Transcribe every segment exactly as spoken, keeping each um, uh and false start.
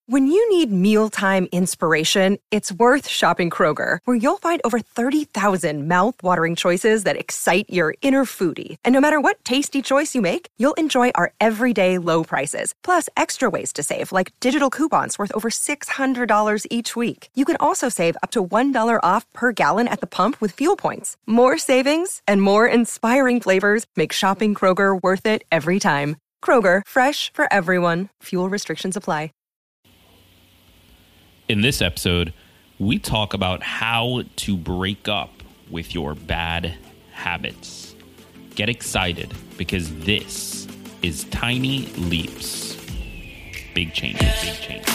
When you need mealtime inspiration, it's worth shopping Kroger, where you'll find over thirty thousand mouth-watering choices that excite your inner foodie. And no matter what tasty choice you make, you'll enjoy our everyday low prices, plus extra ways to save, like digital coupons worth over six hundred dollars each week. You can also save up to one dollar off per gallon at the pump with fuel points. More savings and more inspiring flavors make shopping Kroger worth it every time. Kroger, fresh for everyone. Fuel restrictions apply. In this episode, we talk about how to break up with your bad habits. Get excited because this is Tiny Leaps. Big changes, big changes.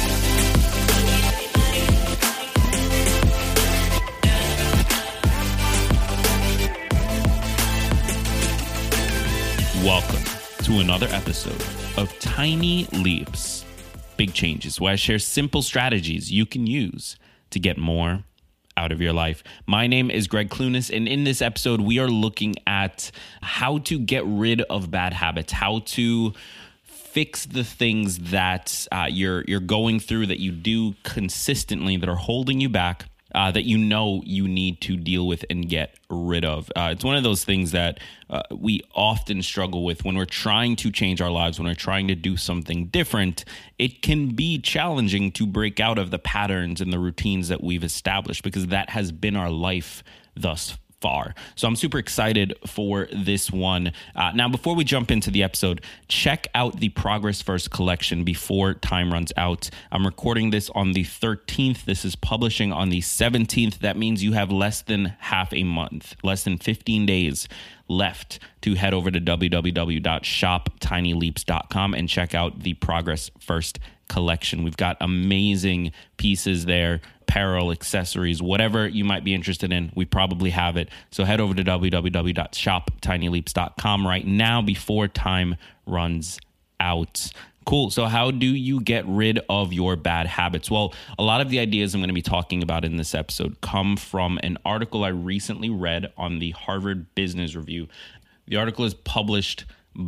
Welcome to another episode of Tiny Leaps. Big changes, where I share simple strategies you can use to get more out of your life. My name is Greg Clunis, and in this episode, we are looking at how to get rid of bad habits, how to fix the things that uh, you're you're going through, that you do consistently, that are holding you back, uh, that you know you need to deal with and get rid of. Uh, it's one of those things that uh, we often struggle with when we're trying to change our lives, when we're trying to do something different. It can be challenging to break out of the patterns and the routines that we've established, because that has been our life thus far. So I'm super excited for this one. Uh, now, before we jump into the episode, check out the Progress First collection before time runs out. I'm recording this on the thirteenth. This is publishing on the seventeenth. That means you have less than half a month, less than fifteen days left to head over to w w w dot shop tiny leaps dot com and check out the Progress First collection. We've got amazing pieces there, apparel, accessories, whatever you might be interested in, we probably have it. So head over to w w w dot shop tiny leaps dot com right now before time runs out. Cool. So how do you get rid of your bad habits? Well, a lot of the ideas I'm going to be talking about in this episode come from an article I recently read on the Harvard Business Review. The article is published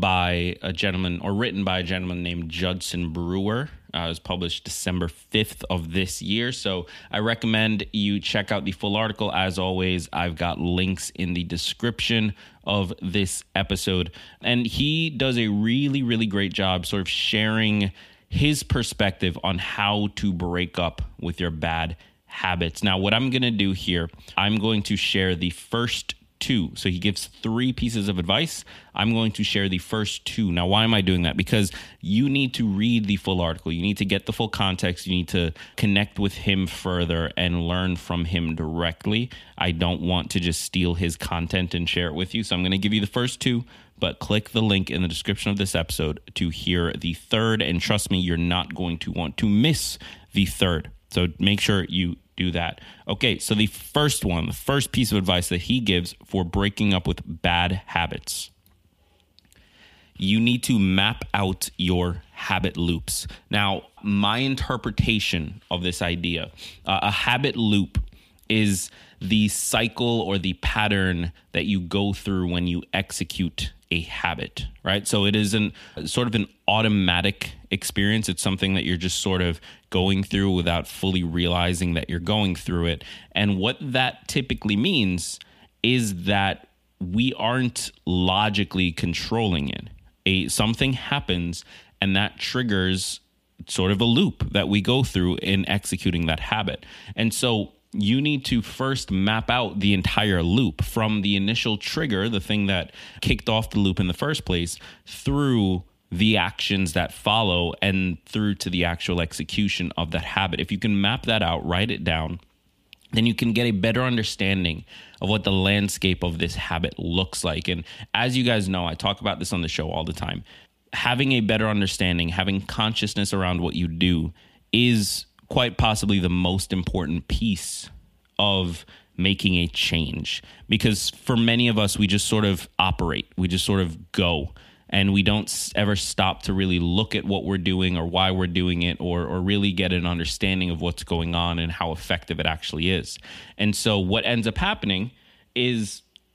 by a gentleman, or written by a gentleman named Judson Brewer. Uh, it was published December fifth of this year. So I recommend you check out the full article. As always, I've got links in the description of this episode. And he does a really, really great job sort of sharing his perspective on how to break up with your bad habits. Now, what I'm going to do here, I'm going to share the first two. So he gives three pieces of advice. I'm going to share the first two. Now, why am I doing that? Because you need to read the full article. You need to get the full context. You need to connect with him further and learn from him directly. I don't want to just steal his content and share it with you. So I'm going to give you the first two, but click the link in the description of this episode to hear the third. And trust me, you're not going to want to miss the third. So make sure you do that. Okay, so the first one, the first piece of advice that he gives for breaking up with bad habits: you need to map out your habit loops. Now, my interpretation of this idea, uh, a habit loop is the cycle or the pattern that you go through when you execute a habit, right? So it is an sort of an automatic experience. It's something that you're just sort of going through without fully realizing that you're going through it. And what that typically means is that we aren't logically controlling it. A something happens and that triggers sort of a loop that we go through in executing that habit. And so you need to first map out the entire loop from the initial trigger, the thing that kicked off the loop in the first place, through the actions that follow and through to the actual execution of that habit. If you can map that out, write it down, then you can get a better understanding of what the landscape of this habit looks like. And as you guys know, I talk about this on the show all the time. Having a better understanding, having consciousness around what you do is quite possibly the most important piece of making a change. Because for many of us, we just sort of operate, we just sort of go, and we don't ever stop to really look at what we're doing or why we're doing it, or or really get an understanding of what's going on and how effective it actually is. And so what ends up happening is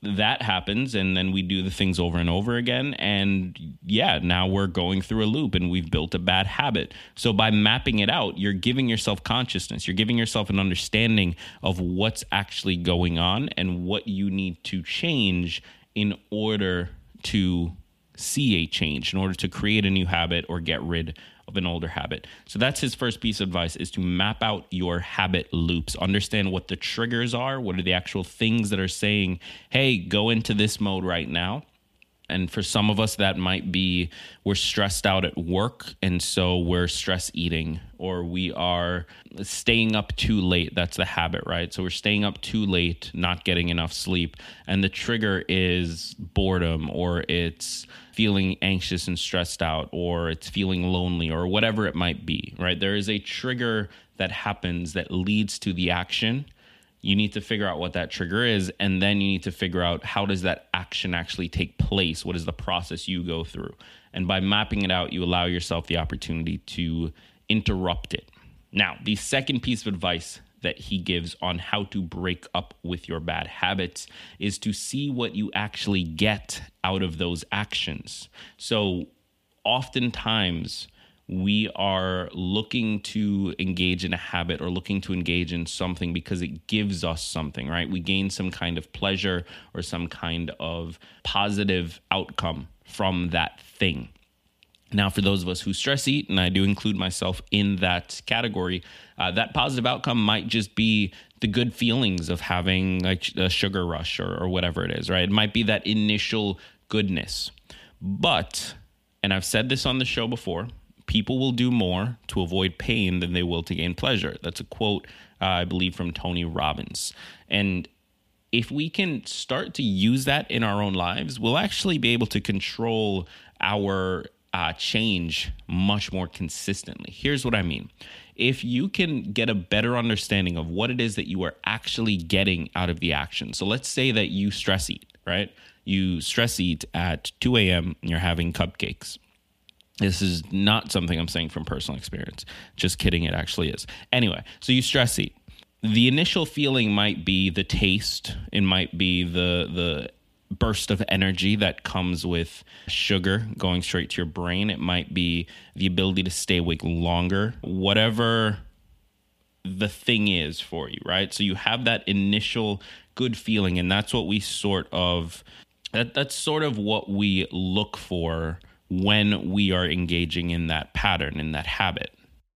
that happens, and then we do the things over and over again. And yeah, now we're going through a loop and we've built a bad habit. So by mapping it out, you're giving yourself consciousness. You're giving yourself an understanding of what's actually going on and what you need to change in order to see a change, in order to create a new habit or get rid of an older habit. So that's his first piece of advice, is to map out your habit loops. Understand what the triggers are. What are the actual things that are saying, hey, go into this mode right now. And for some of us, that might be we're stressed out at work, and so we're stress eating, or we are staying up too late. That's the habit, right? So we're staying up too late, not getting enough sleep. And the trigger is boredom, or it's feeling anxious and stressed out, or it's feeling lonely, or whatever it might be, right? There is a trigger that happens that leads to the action. You need to figure out what that trigger is, and then you need to figure out how does that action actually take place? What is the process you go through? And by mapping it out, you allow yourself the opportunity to interrupt it. Now, the second piece of advice that he gives on how to break up with your bad habits is to see what you actually get out of those actions. So oftentimes, we are looking to engage in a habit or looking to engage in something because it gives us something, right? We gain some kind of pleasure or some kind of positive outcome from that thing. Now, for those of us who stress eat, and I do include myself in that category, uh, that positive outcome might just be the good feelings of having like a sugar rush or, or whatever it is, right? It might be that initial goodness. But, and I've said this on the show before, people will do more to avoid pain than they will to gain pleasure. That's a quote, uh, I believe, from Tony Robbins. And if we can start to use that in our own lives, we'll actually be able to control our uh, change much more consistently. Here's what I mean. If you can get a better understanding of what it is that you are actually getting out of the action. So let's say that you stress eat, right? You stress eat at two a.m. and you're having cupcakes. This is not something I'm saying from personal experience. Just kidding, it actually is. Anyway, so you stress eat. The initial feeling might be the taste. It might be the the burst of energy that comes with sugar going straight to your brain. It might be the ability to stay awake longer. Whatever the thing is for you, right? So you have that initial good feeling, and that's what we sort of that that's sort of what we look for when we are engaging in that pattern, in that habit.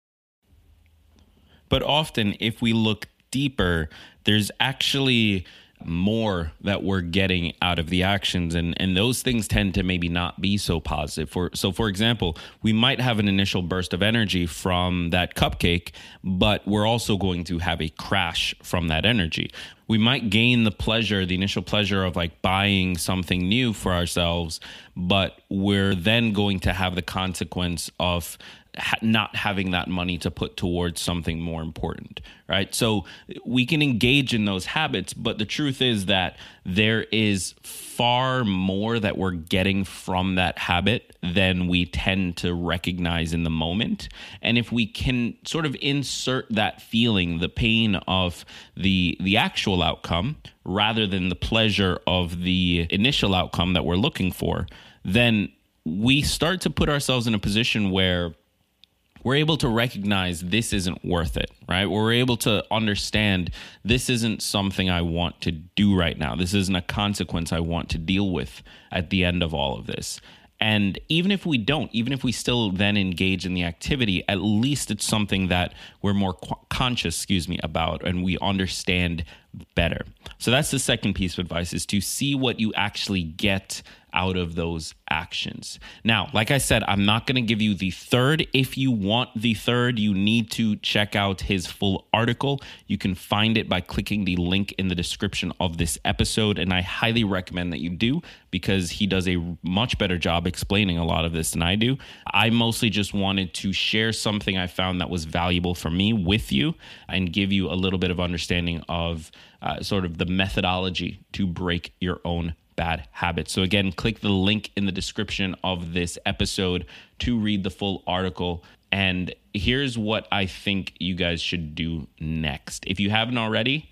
But often, if we look deeper, there's actually more that we're getting out of the actions, and and those things tend to maybe not be so positive. For so for example, we might have an initial burst of energy from that cupcake, but we're also going to have a crash from that energy. We might gain the pleasure, the initial pleasure of like buying something new for ourselves, but we're then going to have the consequence of ha- not having that money to put towards something more important, right? So we can engage in those habits, but the truth is that there is far more that we're getting from that habit than we tend to recognize in the moment. And if we can sort of insert that feeling, the pain of the the actual outcome, rather than the pleasure of the initial outcome that we're looking for, then we start to put ourselves in a position where we're able to recognize this isn't worth it, right? We're able to understand this isn't something I want to do right now. This isn't a consequence I want to deal with at the end of all of this. And even if we don't, even if we still then engage in the activity, at least it's something that we're more qu- conscious, excuse me, about, and we understand better. So that's the second piece of advice, is to see what you actually get out of those actions. Now, like I said, I'm not going to give you the third. If you want the third, you need to check out his full article. You can find it by clicking the link in the description of this episode, and I highly recommend that you do, because he does a much better job explaining a lot of this than I do. I mostly just wanted to share something I found that was valuable for me with you and give you a little bit of understanding of uh, sort of the methodology to break your own bad habits. So again, click the link in the description of this episode to read the full article. And here's what I think you guys should do next. If you haven't already,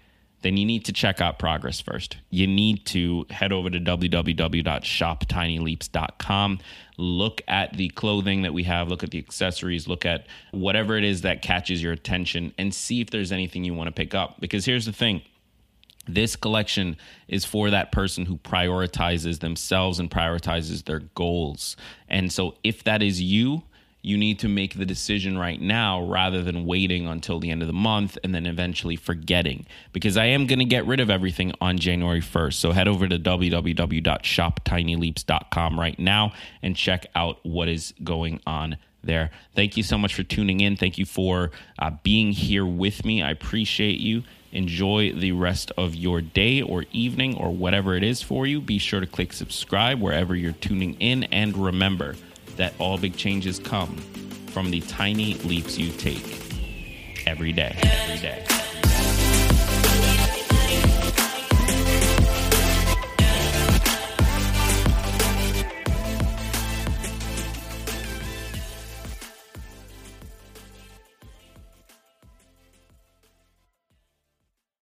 then you need to check out Progress first. You need to head over to w w w dot shop tiny leaps dot com. Look at the clothing that we have, look at the accessories, look at whatever it is that catches your attention, and see if there's anything you want to pick up. Because here's the thing. This collection is for that person who prioritizes themselves and prioritizes their goals. And so if that is you, you need to make the decision right now rather than waiting until the end of the month and then eventually forgetting. Because I am going to get rid of everything on January first. So head over to w w w dot shop tiny leaps dot com right now and check out what is going on there. Thank you so much for tuning in. Thank you for uh, being here with me. I appreciate you. Enjoy the rest of your day or evening or whatever it is for you. Be sure to click subscribe wherever you're tuning in. And remember that all big changes come from the tiny leaps you take every day, every day.